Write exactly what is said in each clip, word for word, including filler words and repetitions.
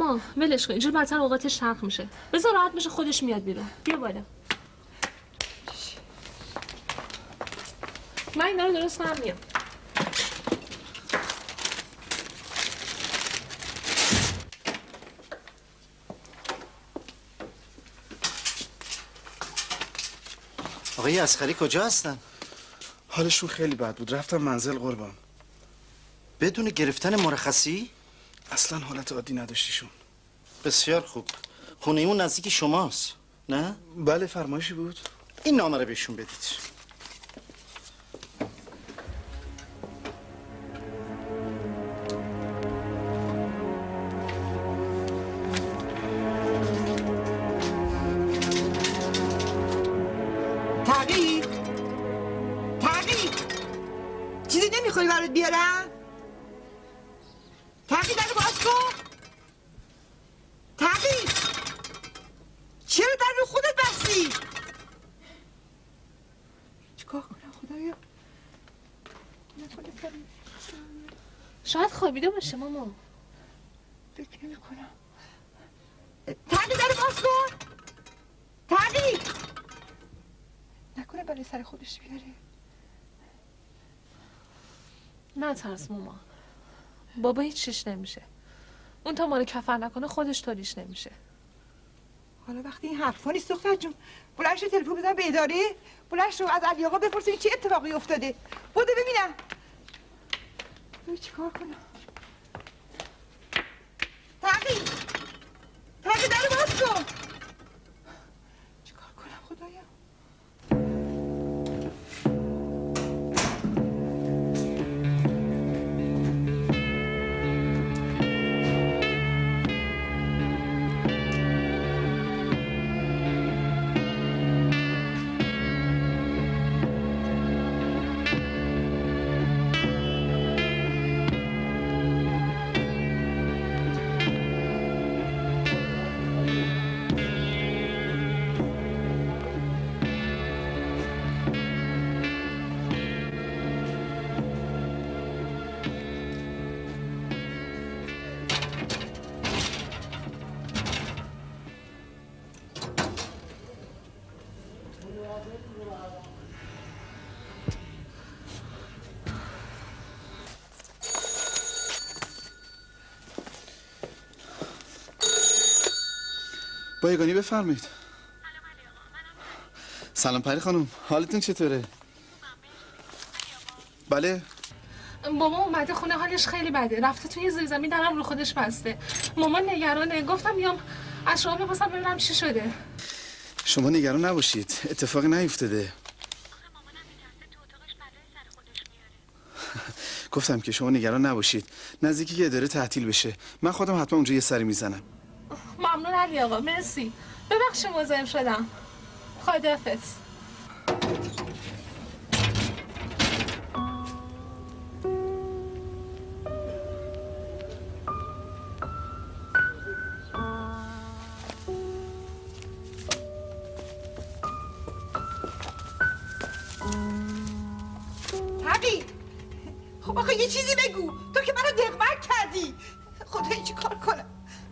ماما ولش کن، اینجوری بدتر اوقاتش تلخ میشه. بذار راحت بشه خودش میاد بیرون. بیا بالا. من اینا رو درست کنم میام. آقای اصغری کجا هستن؟ حالشون خیلی بد بود، رفتم منزل قربان. بدون گرفتن مرخصی؟ اصلا حالت عادی نداشتیشون. بسیار خوب. خونه اون نزدیک شماست، نه؟ بله، فرمایشی بود؟ این نامه رو بهشون بدید. تقی تقی چیزی نمیخوری برات بیارم؟ تقی در باز کن. تقی چرا در رو خودت بستی؟ چیکار کنم خدایا؟ شاید خوابیده باشه ماما. فکر نمی کنم. تقی در باز کن. تقی نکنه برای سر خودش بیاره. نه ترس ماما، بابا هیچ چیش نمیشه. اون تا ما رو کفن نکنه خودش طوریش نمیشه. حالا وقتی این حرفا نیست دختر جون، بلند شو تلفن بزن به اداره. بلند شو از علی آقا بپرس این چه اتفاقی افتاده. بوده ببینم. ببین چیکار کنم. تقی تقی در باز کن. چیکار کنم خدایا؟ بایگانی بفرمایید. سلام پری خانم، حالتون چطوره؟ بله. بابا اومده خونه حالش خیلی بده، رفته توی زیرزمین درم رو خودش بسته. مامان نگرانه، گفتم میام از شما بپرسم ببینم چی شده. شما نگران نباشید، اتفاقی نیفتاده. گفتم که شما نگران نباشید، نزدیکی که اداره تعطیل بشه من خودم حتما اونجا یه سری میزنم. ممنون علی آقا، مرسی. ببخشید مزاحم شدم. خداحافظ. تقی خب آخه یه چیزی بگو، تو که منو دقمک کردی. خدایی چی کار کنم؟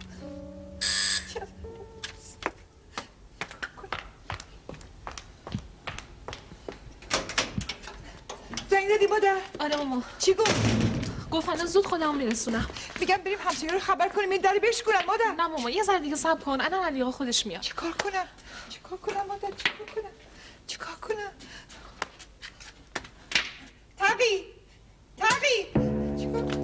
زنگ زدی مادر؟ آره ماما. چی گفت؟ گفت الان زود خودمو میرسونم. میگم بریم همسایه رو خبر کنیم این در بشکنن مادر. نه ماما یه ذره دیگه صبر کن، الان علی آقا خودش میاد. چیکار کنم؟ چیکار کنم مادر؟ چیکار کنم؟ چیکار کنم؟ تقی تقی چیکار کنم؟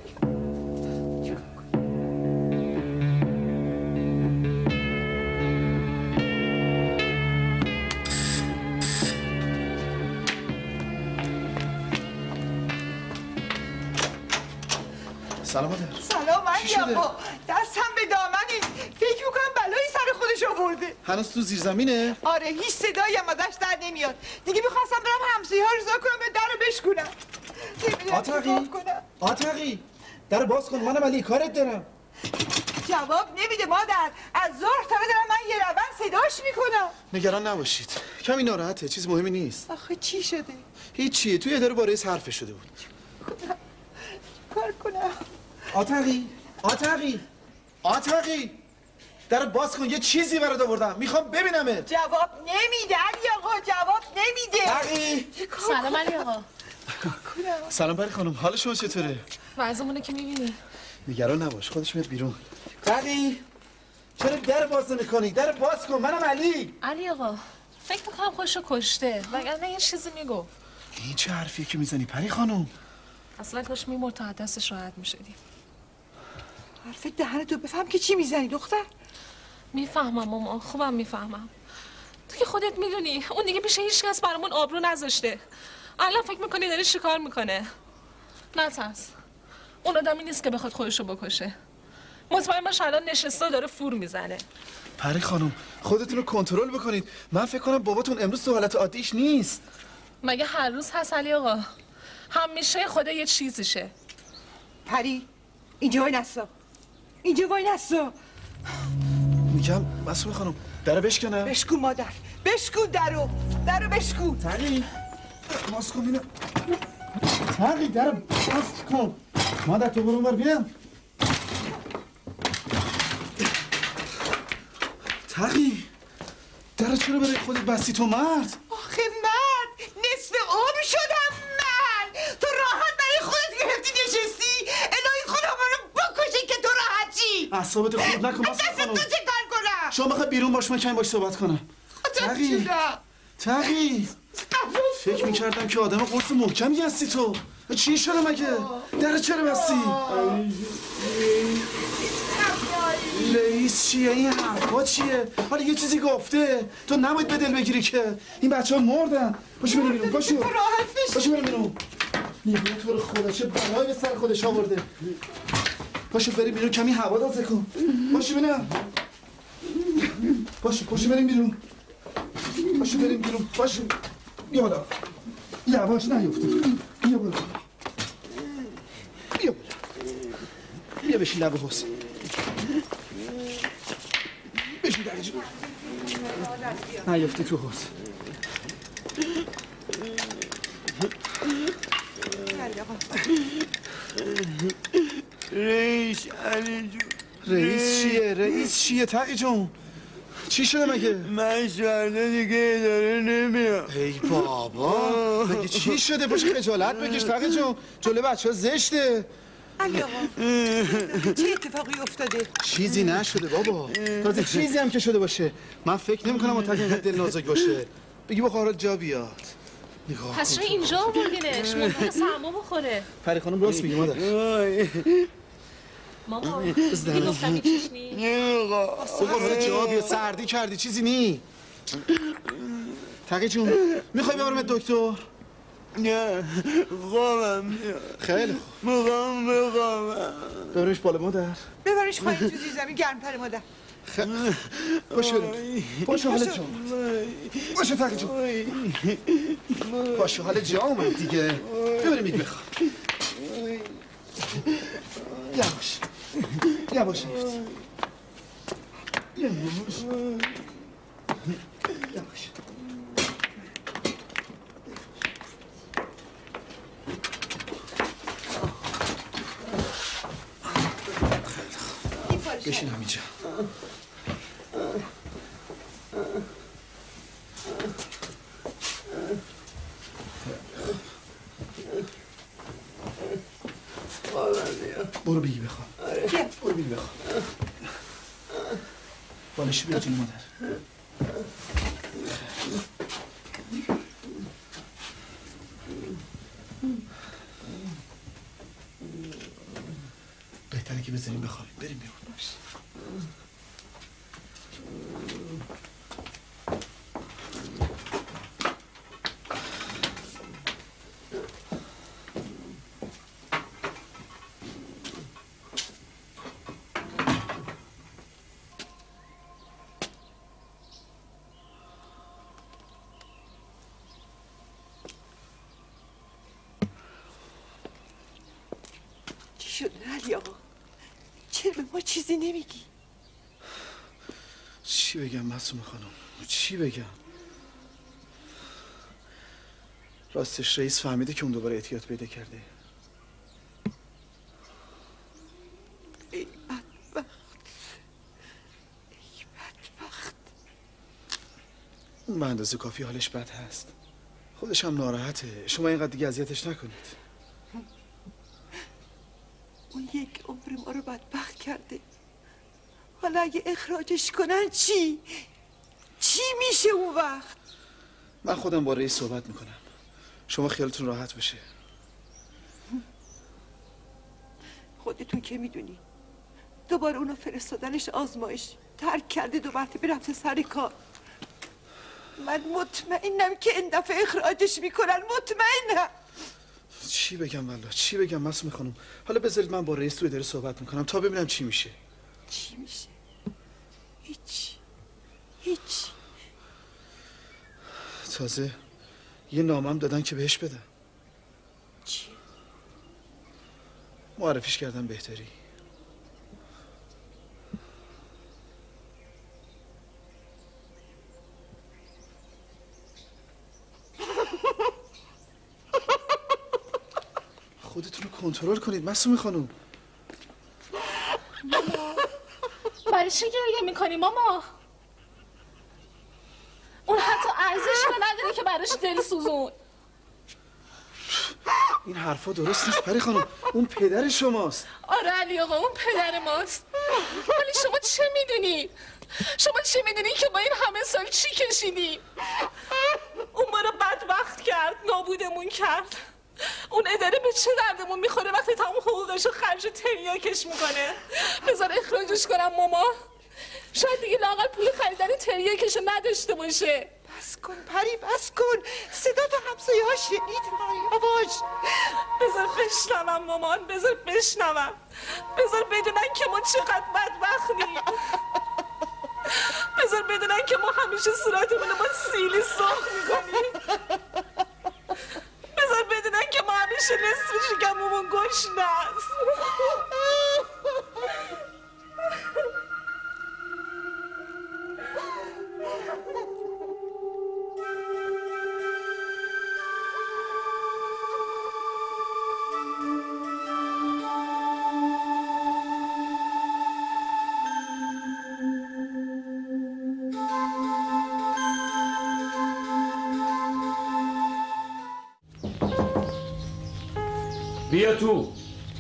سلام مادر. سلام علی آقا، دستم به دامنی. فکر میکنم بلایی سر خودش آورده. هنوز تو زیر زمینه؟ آره هیچ صدایی هم ازش در نمیاد. دیگه میخواستم برم همسایه ها رو رضا کنم به در رو بشکنم. آتقی آتقی در باز کن، منم علی کارت دارم. جواب نمیده مادر. از ظهر تا دارم من یه روند صداش میکنم. نگران نباشید، کمی ناراحته، چیز مهمی نیست. آخه چی شده؟ هیچیه، توی اداره با رئیس حرف شده بود. کار کنم؟ آتقی آتقی آتقی در باز کن، یه چیزی برات آوردم، میخوام ببینمت. جواب نمیده علی آقا، جواب نمیده. تقی سلام علی آقا. سلام پری خانم، حال شما چطوره؟ وضعمونه که میبینی. نگران نباش، خودش میاد بیرون. تقی چرا در باز نمی‌کنی؟ در باز کن، منم علی. علی آقا فکر میکنم خودشو کشته، وگرنه یه چیزی میگفت. این چه حرفیه که میزنی پری خانم؟ اصلا کاش میمرد تا دستش راحت میشدیم. حرف دهنتو بفهم که چی میزنی دختر. میفهمم مامان، خوبم میفهمم. تو که خودت میدونی اون دیگه پیش هیچ کس برامون آبرو نذاشته. الان فکر میکنی داره چیکار میکنه. نترس، اون آدمی نیست که بخواد خودشو بکشه. مطمئن باش الان نشسته و داره فور میزنه. پری خانم خودتون رو کنترل بکنید. من فکر کنم باباتون امروز تو حالت عادیش نیست. مگه هر روز هست علی آقا؟ همیشه خدا یه چیزیشه. پری اینجا وای نستا، اینجا وای نستا. میگم مسئول خانم درو بشکنم. بشکون مادر، بشکون درو، درو بشکون. تقی باز کن بینم. تقی درو باز کن. مادر تو برون بر بینم. تقی درو چرا برای خودت بستی تو مرد؟ آخه من نصف عمر شدم من. تو راحت برای خودت گرفتی نشستی. الهی خدا منو بکشه که تو راحت چی. اعصابت خورد نکن مسئول دست خانم. تو چه کار کنم؟ شما بخواه بیرون باش، من کمی باش صحبت کنم. تقی تقی فکر میکردم که آدم قرص محکمی هستی تو. چی شده مگه؟ در چرا بستی؟ رئیس چیه؟ این حرفا چیه؟ حالا یه چیزی گفته تو نباید به دل بگیری که این بچه ها مردن. باشو بریم بیرون، باشو باشو بریم بیرون. نگاه تو رو خدا چه بلایی به سر خودش آورده. باشو بریم بیرون، کمی هوا دازه کن. باشو ببینم. باشو باشو بریم بیرون. باشو بریم بیرون. باشو بیا بالا. یواش نیفته. بیا بالا. بیا بالا. بیا بشین لب حسین. بشین در جون. نیفته تو حسین. رئیس علی جون. رئیس چیه؟ رئیس چیه تقی جون؟ چی شده مگه؟ من شهرده دیگه اداره نمیام. ای بابا مگه چی شده؟ باشه خجالت بکش تقی جون، جلو بچه ها زشته. علی آقا چه اتفاقی افتاده؟ چیزی نشده بابا. تازه چیزی هم که شده باشه من فکر نمی کنم متقی اینقدر دل نازک باشه. بگی بخارات جا بیاد. نگاه پس چرا اینجا آوردینش؟ ممکنه سرما بخوره. پری خانم راست میگه مادر. ماما دیگه گفتم این چیش نی؟ بخارات جا بیاد، سردی کردی چیزی نی. تقی جون میخوای ببرمت دکتر؟ نه خوابم میاد. خیلی خوب میخوام بخوابم. ببرمش بالا مادر. ببرش پایین تو زیر زمین گرم‌تر مادر. باشه بریم. باشه حال جا باشه تقی جون. باشه حال جا اومد دیگه. ببریم میگه بخواب. یواش یواش یواش یواش. بشین همینجا. برو بگی بخواب. برو بگی بخواب. بالشی بیا جون مادر. بهتره که بزنیم بخوابیم. بریم بیرون. علی آقا چرا به ما چیزی نمیگی؟ چی بگم معصومه خانم؟ چی بگم؟ راستش رئیس فهمیده که اون دوباره اعتیاد پیدا کرده. ای بدبخت. اون به اندازه کافی حالش بد هست. خودش هم ناراحته. شما اینقدر دیگه اذیتش نکنید. اون یک عمر ما رو بدبخت کرده. حالا اگه اخراجش کنن چی؟ چی میشه اون وقت؟ من خودم با رئیس صحبت میکنم. شما خیالتون راحت بشه. خودتون که میدونی دوباره اونو فرستادنش آزمایش، ترک کرده، دو مرتبه رفته سر کار. من مطمئنم که این دفعه اخراجش میکنن، مطمئنم. چی بگم والله چی بگم معصومه خانم؟ حالا بذارید من با رئیس تو اداره صحبت میکنم تا ببینم چی میشه. چی میشه؟ هیچ هیچ. تازه یه نامم دادن که بهش بدم. چی؟ معرفیش کردم بهتری. خودتون رو کنترل کنید معصومه خانم. برای چی گریه میکنی ماما؟ اون حتی ارزش رو نداره که براش دل سوزون. این حرفا درست نیست پری خانم. اون پدر شماست. آره علی آقا اون پدر ماست. ولی شما چه میدونی؟ شما چه میدونی که با این همه سال چی کشیدی؟ اون ما رو بدبخت کرد، نابودمون کرد. اون اداره به چه دردمون میخوره وقتی تمام حقوقش رو خرج تریاکش میکنه؟ بذار اخراجش کنم ماما. شاید دیگه لااقل پول خریدن تریاکش رو نداشته باشه. بس کن پری، بس کن. صدا تا همسایه ها شنید. یواش. بذار بشنوم مامان، بذار بشنوم. بذار بدونن که ما چقدر بدبختیم. بذار بدونن که ما همیشه صورتمون رو با سیلی سرخ میکنیم. بذار بدونن که ما همیشه نصف شکممون گشنه است. بیا تو.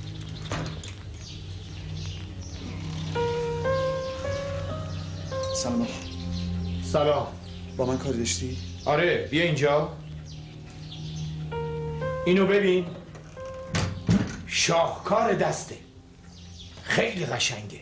سلام. سلام. با من کاری داشتی؟ آره بیا اینجا. اینو ببین. شاهکار دسته. خیلی قشنگه.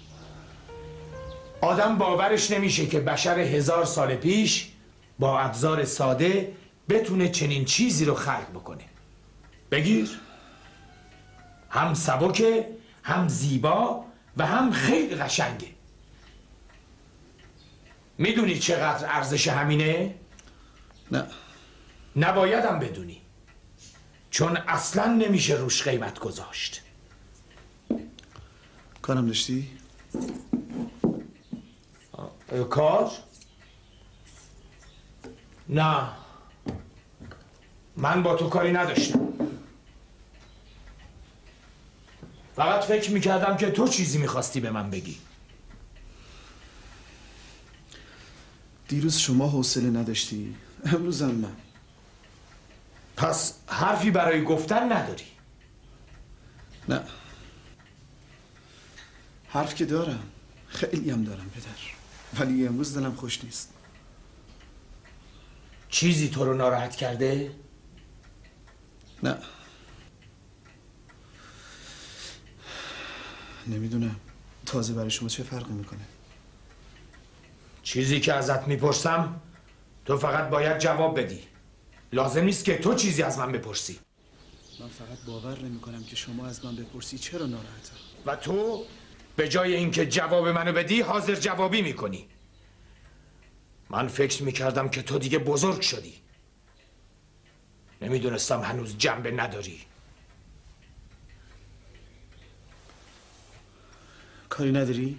آدم باورش نمیشه که بشر هزار سال پیش با ابزار ساده بتونه چنین چیزی رو خلق بکنه. بگیر. هم سبکه، هم زیبا و هم خیلی قشنگه. میدونی چقدر ارزش همینه؟ نه. نبایدم بدونی. چون اصلا نمیشه روش قیمت گذاشت. کارم داشتی؟ کار؟ نه. من با تو کاری نداشتم. فقط فکر میکردم که تو چیزی میخواستی به من بگی. دیروز شما حوصله نداشتی، امروزم من. پس حرفی برای گفتن نداری؟ نه. حرف که دارم، خیلی هم دارم پدر، ولی امروز دلم خوش نیست. چیزی تو رو ناراحت کرده؟ نه. نمیدونم تازه برای شما چه فرقی میکنه. چیزی که ازت میپرسم تو فقط باید جواب بدی. لازم نیست که تو چیزی از من بپرسی. من فقط باور نمیکنم که شما از من بپرسی چرا ناراحتم. و تو به جای اینکه جواب منو بدی حاضر جوابی میکنی. من فکر میکردم که تو دیگه بزرگ شدی. نمیدونستم هنوز جنبه نداری. کاری نداری؟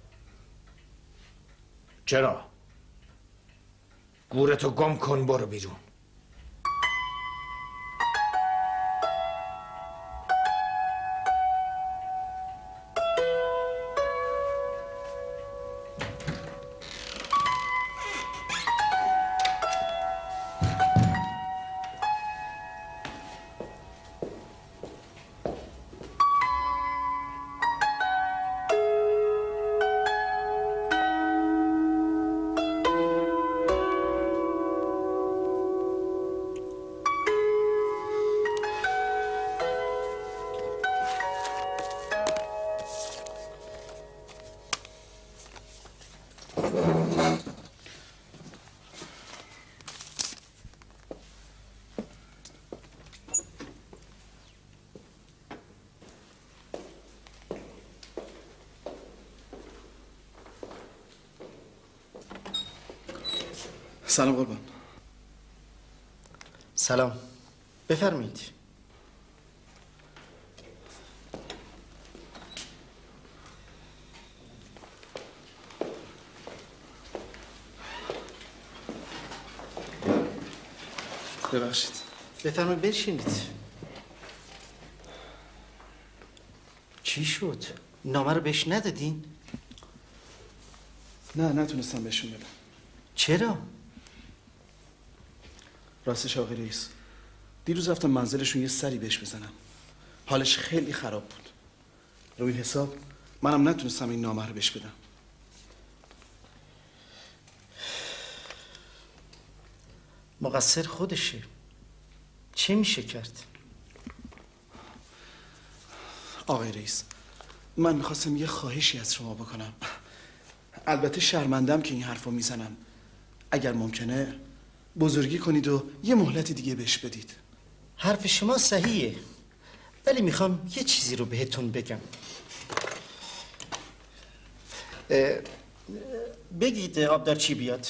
چرا؟ گورتو گم کن برو بیرون. سلام قربان. سلام، بفرمایید. ببخشید. بفرمایید بشینید. چی شد؟ نامه رو بهش ندادین؟ نه نتونستم بهشون بدم. چرا؟ راستش آقای رئیس، دیروز رفتم منزلشون یه سری بهش بزنم. حالش خیلی خراب بود. روی این حساب منم نتونستم این نامه رو بهش بدم. مقصر خودشه. چه میشه کرد؟ آقای رئیس، من میخواستم یه خواهشی از شما بکنم. البته شرمندم که این حرفو میزنم. اگر ممکنه بزرگی کنید و یه مهلت دیگه بهش بدید. حرف شما صحیحه، ولی میخوام یه چیزی رو بهتون بگم. بگید آبدار چی بیاد.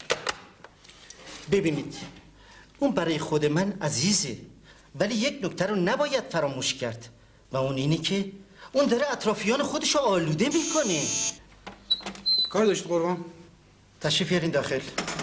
ببینید، اون برای خود من عزیزه، ولی یک نکته رو نباید فراموش کرد و اون اینه که اون داره اطرافیان خودشو آلوده میکنه. کار داشت قربان؟ تشریف بیارین داخل.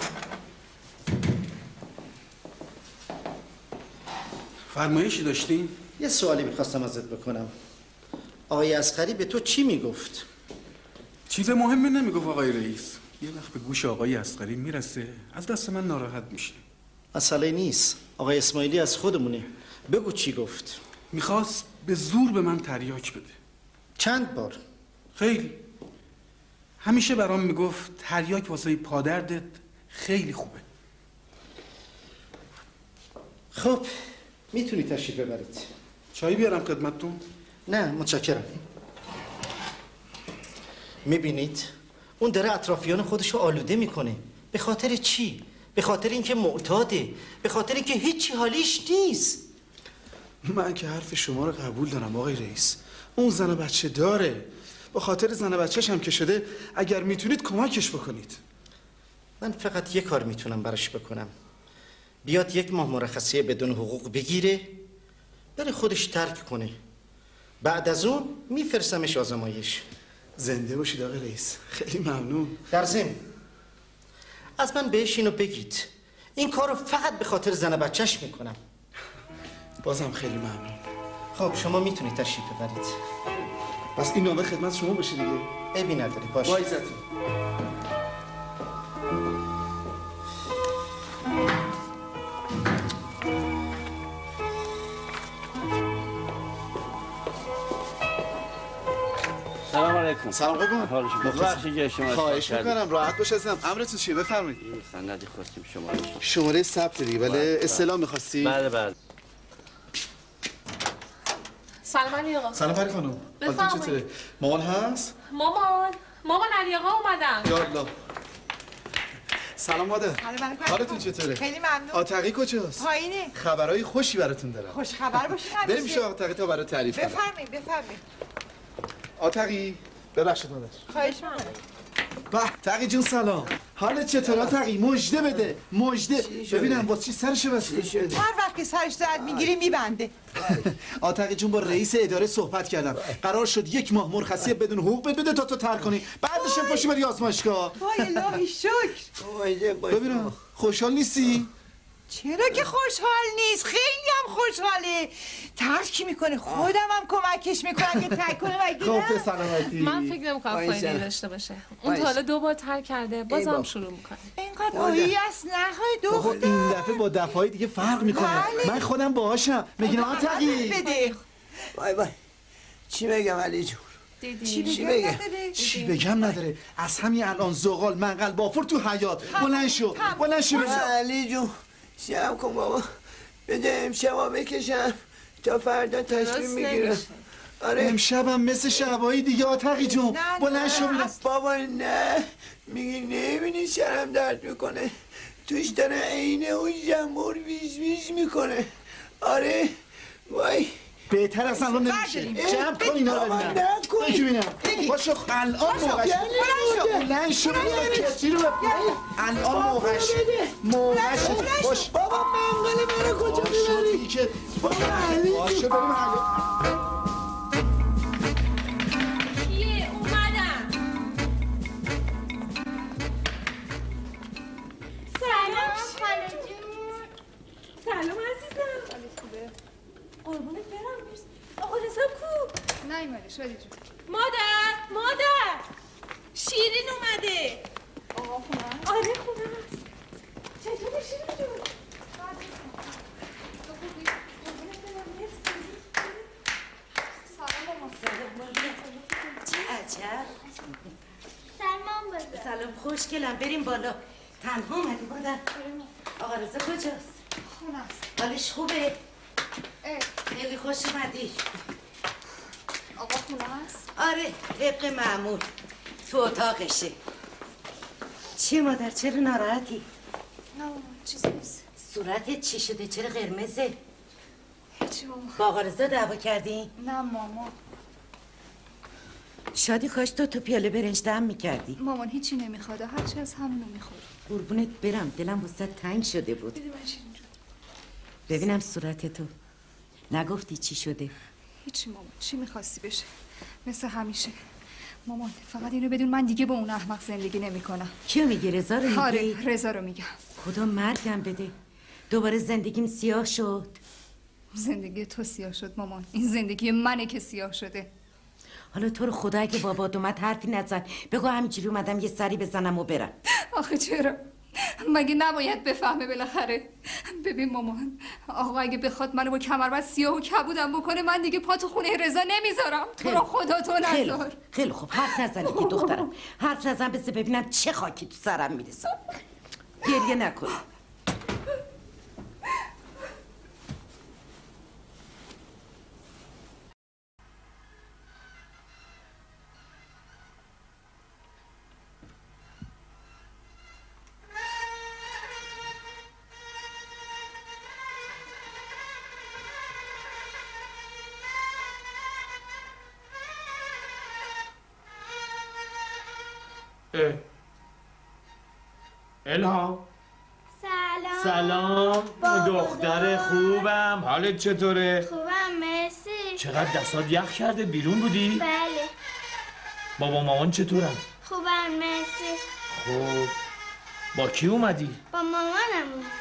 فرمایشی داشتین؟ یه سوالی میخواستم ازت بکنم. آقای اصغری به تو چی میگفت؟ چیز مهمی نمیگفت آقای رئیس. یه وقت به گوش آقای اصغری میرسه از دست من ناراحت میشه. مسئله نیست، آقای اسماعیلی از خودمونه. بگو چی گفت. میخواست به زور به من تریاک بده. چند بار؟ خیلی. همیشه برام میگفت تریاک واسه پادردت خیلی خوبه. خب میتونی تشریف ببرید. چایی بیارم خدمتتون؟ نه متشکرم. میبینید اون داره اطرافیان خودشو آلوده میکنه. به خاطر چی؟ به خاطر اینکه معتاده، به خاطر اینکه هیچی حالیش نیست. من که حرف شما رو قبول دارم آقای رئیس. اون زن و بچه داره. به خاطر زن و بچه‌ش هم که شده، اگر میتونید کمکش بکنید. من فقط یه کار میتونم براش بکنم. بیاد یک ماه مرخصی بدون حقوق بگیره، بره خودش ترک کنه. بعد از اون میفرستمش آزمایش. زنده باشید آقای رئیس. خیلی ممنون. در ضمن از من بهش اینو بگید، این کارو فقط به خاطر زن و بچهش میکنم. بازم خیلی ممنون. خب شما میتونید تشریف ببرید. پس این نامه خدمت شما باشه دیگه. عیبی نداره. باشه. با عزتون. سلام علیکم. سلام قربان. ببخشید جای شما. خواهش میکنم راحت باش عزیزم. امرتون چیه؟ بفرمایید. سندی خواستیم شما رو. شماره ثبت دیگه. بله استلام می‌خواستی؟ بله بله. سلام علی آقا. سلام پری خانم. حالتون چطوره؟ مامان هست؟ مامان مامان علی آقا اومدن. یا الله. سلام مادر. سلام. حالتون چطوره؟ خیلی ممنون. آتقی کجاست؟ پایینه. خبرای خوشی براتون دارم. خوش خبر باشین. بریم پیش آتقی تا برای تعریف کنم. بفرمایید بفرمایید. آتقی ببخشید مادر. خواهش می‌کنم. به تقی جون سلام. حالت چطوره تقی؟ مژده بده. مژده. ببینم واسه چی سرش بسته؟ هر وقت که سرش درد میگیری میبنده. آتقی جون با رئیس اداره صحبت کردم. قرار شد یک ماه مرخصی بدون حقوق بده تا تو ترک کنی. بعدش هم پاشی بری آزمایشگاه. وای الهی شکر. ببینم خوشحال نیستی؟ چرا که خوشحال نیست؟ خیلی هم خوشحاله. ترک میکنه، خودم هم کمکش میکنم که ترک کنه. مگه خب نه؟ به سلامتی. من فکر نمی‌کنم فایده داشته باشه. اون تا حالا دو بار ترک کرده، بازم شروع میکنه. اینقدر آیی است نخواه بابا دختر. این دفعه با دفعهای دیگه فرق میکنه. بله. من خودم باهاشم. میگم آتقی. بده. وای وای. چی بگم علی جون؟ دیدی؟ چی بگم؟ چی بگم نداره. از همین الان زغال منقل بافور تو حیاط. بلند شو. بلند شو. علی جون شب کن بابا. بده امشبا بکشم تا فردا تشریف میگیرم. آره امشبم مثل شبایی دیگه آتقی جون. نه، بلند نه. شو ببینم. بابا نه میگی نمیبینی شرم درد میکنه. توش داره عینه اون جمور ویز ویز میکنه. آره وای بهتر از الان نمیشه. جمع کن اینا رو ببینم. نکن. بگی ببینم. باشو الان موقعش. بلند شو. بلند شو کسی رو بپنی الان موقعش موقعش باش بابا منقل منو کجا میبری؟ بابا باشه بریم حالا کیه اومدم؟ سلام خاله جون. سلام عزیزم. حالت خوبه؟ قربونت برم. مرسی. آقا رضا کو؟ نیومده شادی جون. مادر مادر شیرین اومده. آقا خونه؟ آره خونه هست. چطوره شیرین جون؟ تو خوبی؟ قربونت برم. مرسی. سلام ماما. چه عجب. سلام بزن. سلام خوشگلم بریم بالا. تنها اومدی مادر؟ آقا رضا کجاست؟ خونه است. حالش خوبه؟ اه. خیلی خوش اومدی. آقا خونه است؟ آره طبق معمول تو اتاقشه. چیه مادر چرا ناراحتی؟ نه ماما چیزی نیست. صورتت چی شده چرا قرمزه؟ هیچی ماما. با آقا رضا دعوا کردی؟ نه ماما. شادی کاش تو تو پیاله برنج دم میکردی. مامان هیچی نمیخواد هرچی از همونو میخوره. قربونت برم دلم واسه تنگ شده بود. دیدی من شیرین جون. ببینم صورت تو نگفتی چی شده؟ هیچی مامان چی میخواستی بشه؟ مثل همیشه. مامان فقط اینو بدون من دیگه با اون احمق زندگی نمیکنم. کیو میگی رضا رو میگی؟ آره رضا رو میگم. خدا مرگم بده دوباره زندگیم سیاه شد. زندگی تو سیاه شد مامان. این زندگی منه که سیاه شده. حالا تو رو خدا اگه بابات اومد حرفی نزن بگو همینجوری اومدم یه سری بزنم و برم. آخه چرا؟ مگه نباید بفهمه بالاخره؟ ببین مامان آقا اگه بخواد منو با کمربند سیاه و کبودم بکنه من دیگه پا تو خونه رضا نمیذارم. تو رو خدا تو خیلی نذار. خوب خیلی خوب حرف نزنی که دخترم حرف نزن بسه ببینم چه خاکی تو سرم میرسه. گریه نکن. الهام سلام. سلام دختر خوبم حالت چطوره؟ خوبم مرسی. چقدر دستات یخ کرده بیرون بودی؟ بله. بابا مامان چطورن؟ خوبم مرسی. خوب با کی اومدی؟ با مامانم اومدم.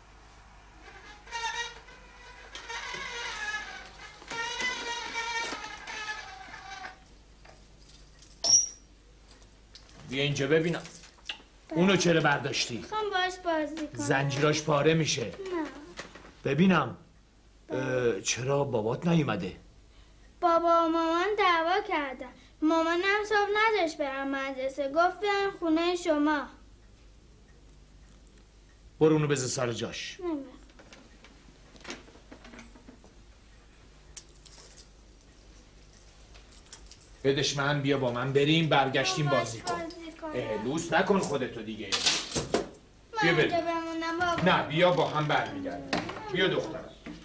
بیا اینجا ببینم. اونو چرا برداشتی؟ میخوام باش بازی کنم. زنجیراش پاره میشه. نه. ببینم اه، چرا بابات نیومده؟ بابا و مامان دعوا کردن. مامانم صبح نذاشت برم مدرسه. گفت بیاین خونه شما. برو اونو بذار سر جاش. نمی‌رم. بدش من بیا با من بریم برگشتیم باش بازی کن. بازی کنم. اه، لوس نکن خودتو دیگه. بیا من بریم. اینجا بمونم بابا. نه بیا با هم برمیگردیم. بیا دخترم.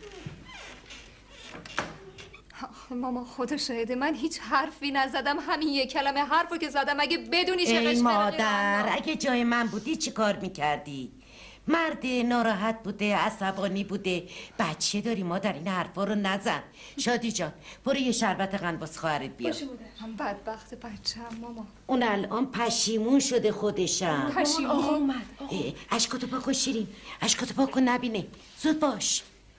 ماما خدا شاهده من هیچ حرفی نزدم. همین یک کلمه حرفو که زدم اگه بدونی چه ای قشقرقی مادر اما. اگه جای من بودی چی کار میکردی؟ مرد ناراحت بوده عصبانی بوده بچه داری مادر این حرفا رو نزن. شادی جان برو یه شربت قند واسه خواهرت بیار. باشه مادر. من بدبخت بچه‌ام ماما. اون الان پشیمون شده خودشم. پشیمون اومد. اه، اشکاتو پاکن شیرین اشکاتو پاکن نبینه زود باش.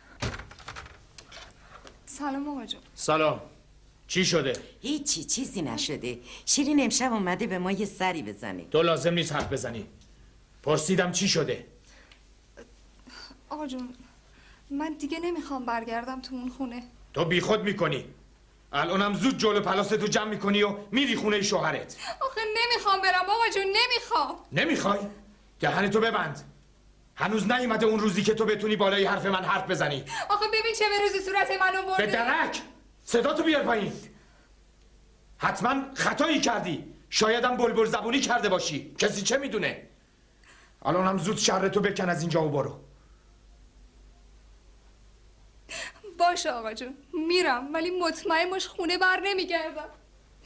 سلام آقا جون. سلام. چی شده؟ هیچی چیزی نشده. شیرین امشب اومده به ما یه سری بزنه. تو لازم نیست حرف بزنی. پرسیدم چی شده؟ آقا جون من دیگه نمیخوام برگردم تو اون خونه. تو بیخود میکنی. الانم زود جلو پلاستو جمع میکنی و میری خونه شوهرت. آخه نمیخوام برم آقا جون نمیخوام. نمیخوای؟ دهن تو ببند. هنوز نیومده اون روزی که تو بتونی بالای حرف من حرف بزنی. آخه ببین چه به روزی صورت منو برده. به درک صدا تو بیار پایین. حتما خطایی کردی. شایدم بلبل زبونی کرده باشی. کسی چه میدونه؟ الانم زود شر تو بکن از اینجا و برو. باشه آقا جون میرم ولی مطمئن باش خونه بر نمیگردم.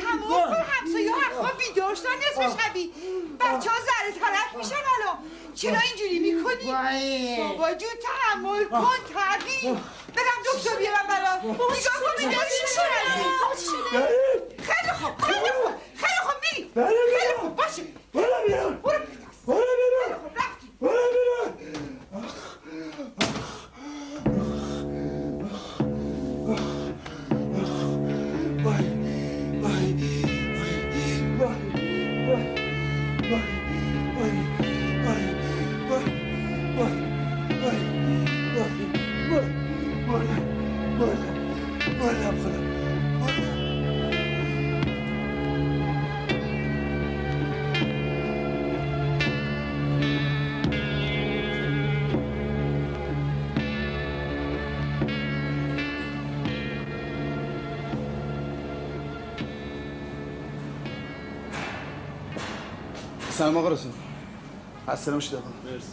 تمام کن همسایه حرفا بیدار شدن نصف شبی بچه ها ذره طرف میشن الان چرا اینجوری میکنی؟ بابا جون تحمل کن تردی برم دکتر بیارم برات نگاه کن بیدار شدی خیلی خوب خیلی خوب خیلی خوب میری خیلی خوب باشه برو بیرون برو برو بیرون برو بیرون وای وای سلام آقا رسول. خسته نباشید آقا. مرسی.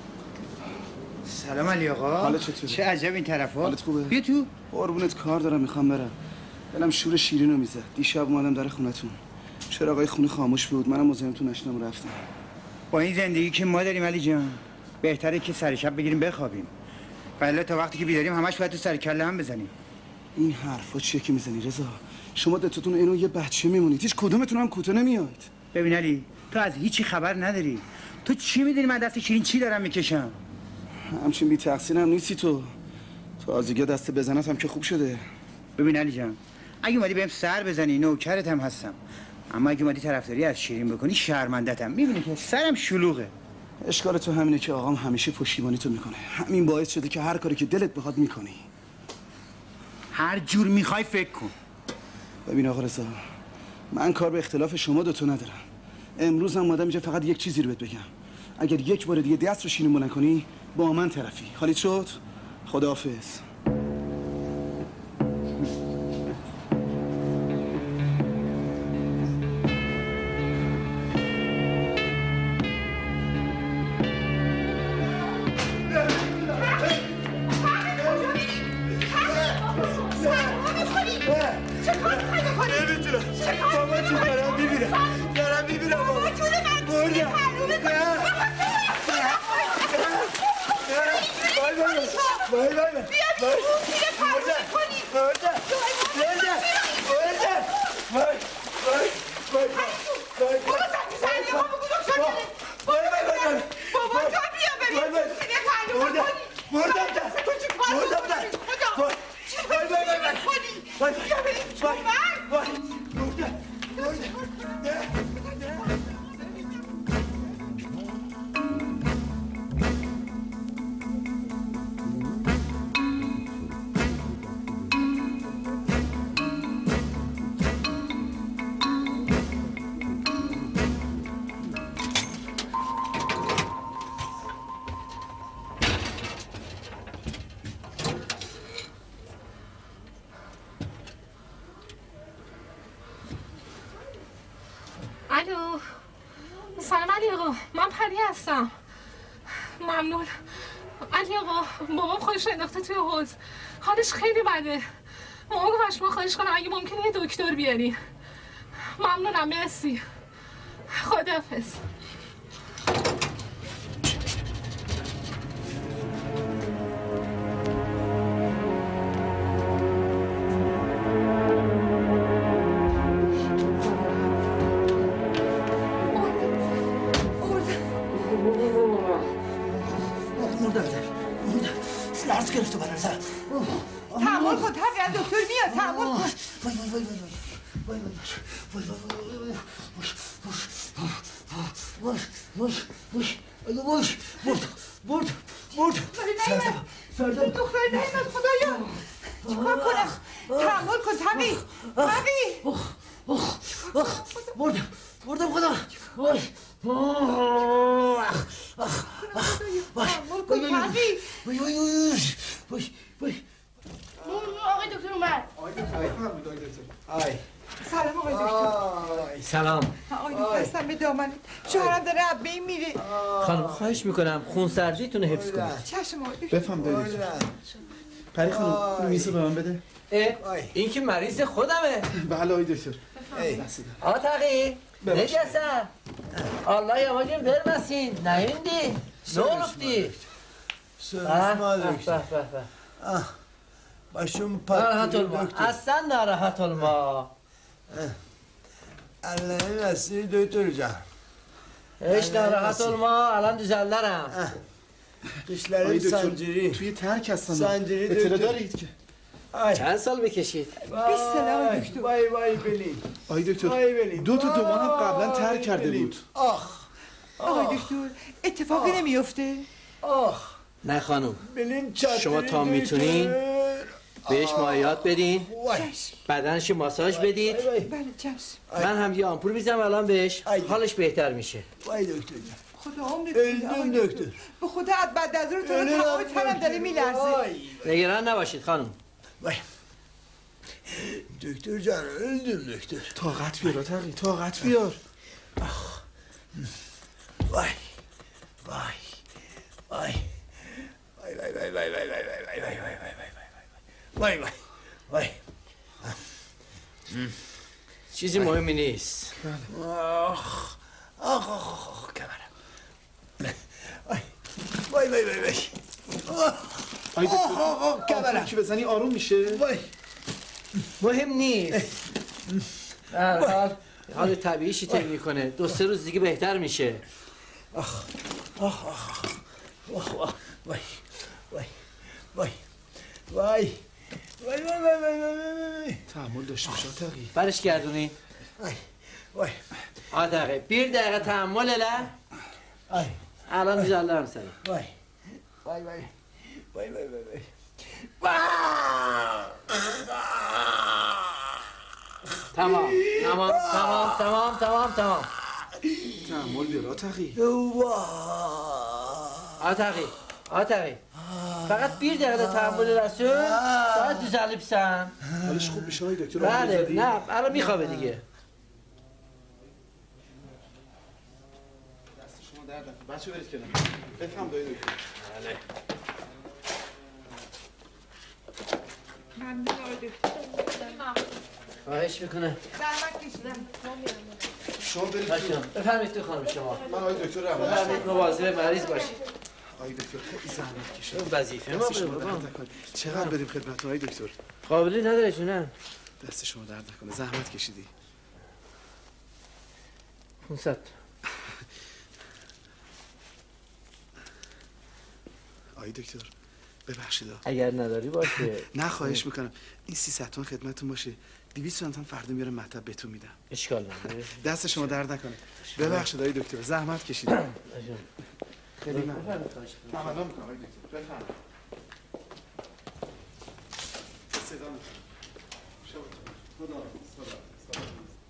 سلام علی آقا. حالت چطوره؟ چه عجب این طرفا. حالت خوبه؟ بیا تو. قربونت کار دارم میخوام برم. دلم شور شیرینو میزد. دیشب اومدم در خونتون. چراغای خونه خاموش بود. منم مزاحمتون نشدم رفتم. با این زندگی که ما داریم علی جان بهتره که سر شب بگیریم بخوابیم. ولی تا وقتی که بیداریم همش باید تو سر کله هم بزنیم. این حرفا چیه که میزنی رضا؟ شما دتتون اینو یه بچه میمونید. هیچ کدومتون هم کوته نمیاد. ببین علی تو از هیچی خبر نداری. تو چی میدونی من دست شیرین چی دارم میکشم؟ همچین بی تقصیرم نیستی تو. تو آزیگا دست بزنت هم که خوب شده. ببین علی جان اگه اومدی بهم سر بزنی نوکرت هم هستم. اما اگه اومدی طرفداری از شیرین بکنی شرمندتم. میبینی که سرم شلوغه. اشکال تو همینه که آقام همیشه پشتیبانی تو میکنه. همین باعث شده که هر کاری که دلت بخواد میکنی. هر جور میخوای فکر کن. ببین آقا رضا من کار به اختلاف شما دوتا ندارم. امروز هم اومدم اینجا فقط یک چیزی رو بهت بگم. اگر یک بار دیگه دست رو شیرین بلند کنی با من طرفی. حالیت شد؟ خداحافظ. الو سلام علی آقا من پری هستم. ممنون علی آقا بابام خودش رو انداخته توی حوض حالش خیلی بده. مامان گفت شما خواهش کنم اگه ممکنه یه دکتر بیاری. ممنونم مرسی خداحافظ. لرز گرفته برای سر. تحمل کن طبیعت دکتر میاد تحمل کن. وای وای وای وای وای وای وای وای برد برد برد سردم دختر نیمد خدایا چیکار کنم؟ تحمل کن طبیع طبیع بردم بردم خدا وای تحمل کن طبیع وای وای وای وای وای آقای دکتر اومد. آقای دکتر آی سلام آقای دکتر. سلام. آقای دکتر هستم به دامن شوهرم داره از بین میره. خانم خواهش میکنم خونسردیتون رو حفظ کنید. چشم آقای دکتر. بفهم داری پری خانم میز به من بده. این که مریض خودمه. بله آقای دکتر. آقا تقی نجسم الله یا ماجیم برمسین نهیندی نولفتی سلام دکتر. باشون ناراحت پاکی الما دکتر. اصلا ناراحت الما الله نصیر دکتر جان. هیچ ناراحت الما الان دیزلدرم قشلرم سنجیری توی ترک هستم. سنجیری اطلاع دکتر. دارید که چند سال بکشید؟ بیست سال آقای دکتر. وای وای بلی. آقای دکتر وای بلی. دو تا دومان هم قبلا ترک وای کرده بلی. بود. آخ آقای دکتر اتفاقی نمیفته؟ آخ نه خانم بلیم چطوری شما تا میتونین بهش مایات بدین بدنش ماساژ بدید بله چشم. من هم یه آمپول میزنم الان بهش حالش بهتر میشه. وای دکتر جان. خدا عمرت الدم دکتر. به خدا از بعد از رو تو رو تمام تنم داره میلرزه. نگران نباشید خانم. وای دکتر جان الدم دکتر. طاقت بیار تقی طاقت بیار. وای وای وای وای وای وای وای وای وای وای وای وای وای وای وای وای چیزی مهمی نیست. آخ آخ آخ کمرم. وای وای وای وای آقای آخ دکتر آخ آخ کمرم. که بزنی آروم میشه. وای مهم نیست. در حال حال طبیعیشی طی میکنه دو سه روز دیگه بهتر میشه. آخ آخ آخ آخ وای وای وای وای وای وای وای وای وای تحمل داشته باش تقی. برش گردونی. وای وای آدقه بیر دقیقه تحمل له وای الان دیزالدرم سری. وای وای وای وای وای وای وای تمام تمام تمام تمام تمام تمام تحمل بیار تقی. آتقی آتقی فقط بیر دقیقه تحمل رسول باید دیزالی بسن. حالش خوب میشه آقای دکتر. بله نه الان میخوابه دیگه. دست شما درد نکنه. بچه برید کنار. بفهم دایی دکتر. بله. ممنون آقای دکتر. خواهش میکنه. زحمت کشیدم. شما برید باشم بفرمایید تو خانم شما. من آقای دکتر رو بفرمایید مواظب مریض باشید. آقای دکتر خیلی زحمت کشید. اون وظیفه ما شما بابا. درد نکنه. چقدر بریم خدمت آقای دکتر. قابلی نداره جونم. دست شما درد نکنه. زحمت کشیدی. پونصد آقای دکتر ببخشید. اگر نداری باشه. نه خواهش میکنم. این سیصد تومن خدمتتون باشه. دویست تومن فردا میارم مطب بهتون میدم. اشکال نداره. دست شما درد نکنه. ببخشید آقای دکتر زحمت کشیدم. خیلی ممنون. تمام میکنم آقای دکتر. بفرمایید. صدا میکنم. شبتون خدا خدا خدا.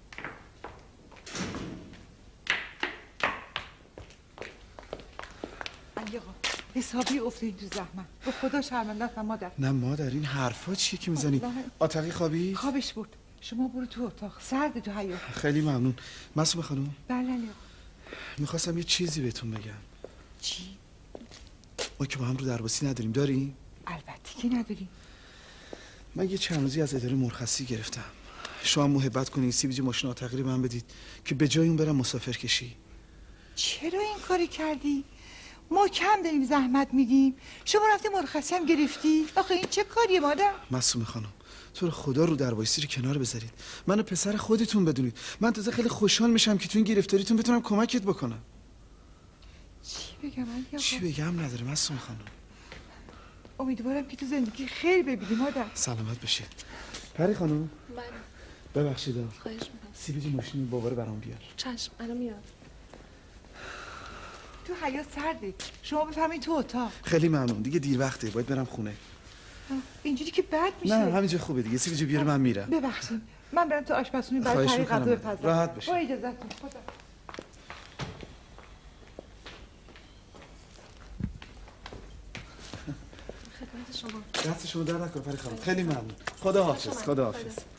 علی آقا حسابی افتادین تو زحمت. به خدا شرمنده هستم مادر. نه مادر این حرفا چیه که میزنی؟ آتقی خوابی؟ خوابش برد. شما برو تو اتاق. سرد تو حیاط. خیلی ممنون. معصومه خانم بله علی آقا. میخواستم یه چیزی بهتون بگم. چی؟ ما که با هم رو درباسی نداریم. داریم؟ البته که نداریم. من یه چند روزی از اداره مرخصی گرفتم. شما محبت کنید سی بی جی ماشین آتقی رو من بدید که به جای اون برم مسافر کشی. چرا این کاری کردی؟ ما کم داریم زحمت میدیم. شما رفتی مرخصی هم گرفتی؟ آخه این چه کاریه مادر؟ معصومه خانم تو رو خدا رو درباسی رو کنار بذارید. منو پسر خودتون بدونید. من تازه خیلی خوشحال میشم که تو این گرفتاریتون بتونم کمکت بکنم. چی بگم علی آقا؟ چی بگم نداره معصومه خانم. امیدوارم که تو زندگی خیر ببینی مادر. سلامت بشید. پری خانم بله ببخشید. خواهش میکنم. سی بی جی ماشین بابا رو برام بیار. چشم الان میاد. تو حیاط سرده. شما بفرمایید تو اتاق. خیلی ممنون. دیگه دیر وقته. باید برم خونه. اینجوری که بد میشه. نه همینجا خوبه دیگه. سی بی جی بیار من میرم. ببخشید. من برم تو آشپزخونه برای خواهش تری غذا میکنم. بپزم. راحت بشید. با اجازهتون. خدا. خدمت شما. دست شما در نکنه پری خانم. خیلی ممنون. خدا حافظ. خدا حافظ.